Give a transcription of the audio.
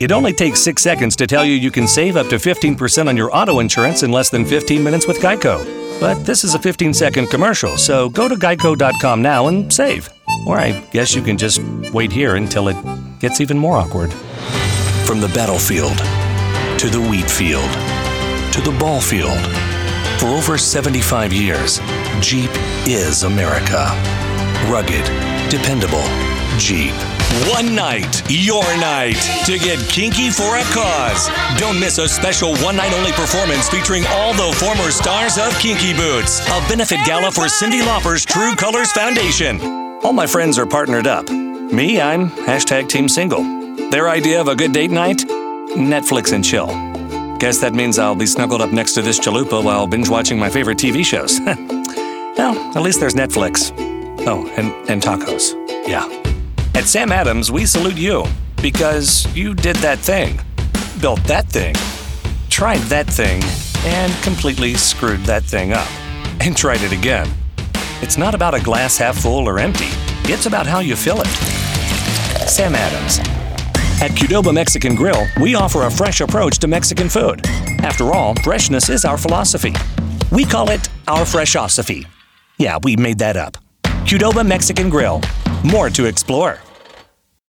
It only takes 6 seconds to tell you you can save up to 15% on your auto insurance in less than 15 minutes with Geico. But this is a 15-second commercial, so go to geico.com now and save. Or I guess you can just wait here until it gets even more awkward. From the battlefield to the wheat field to the ball field, for over 75 years, Jeep is America. Rugged, dependable, Jeep. One night, your night, to get kinky for a cause. Don't miss a special one-night-only performance featuring all the former stars of Kinky Boots, a benefit gala for Cyndi Lauper's True Colors Foundation. All my friends are partnered up. Me, I'm #Team Single. Their idea of a good date night? Netflix and chill. Guess that means I'll be snuggled up next to this chalupa while binge-watching my favorite TV shows. Well, at least there's Netflix. Oh, and tacos. Yeah. At Sam Adams, we salute you because you did that thing, built that thing, tried that thing, and completely screwed that thing up, and tried it again. It's not about a glass half full or empty. It's about how you fill it. Sam Adams. At Qdoba Mexican Grill, we offer a fresh approach to Mexican food. After all, freshness is our philosophy. We call it our Freshosophy. Yeah, we made that up. Qdoba Mexican Grill. More to explore.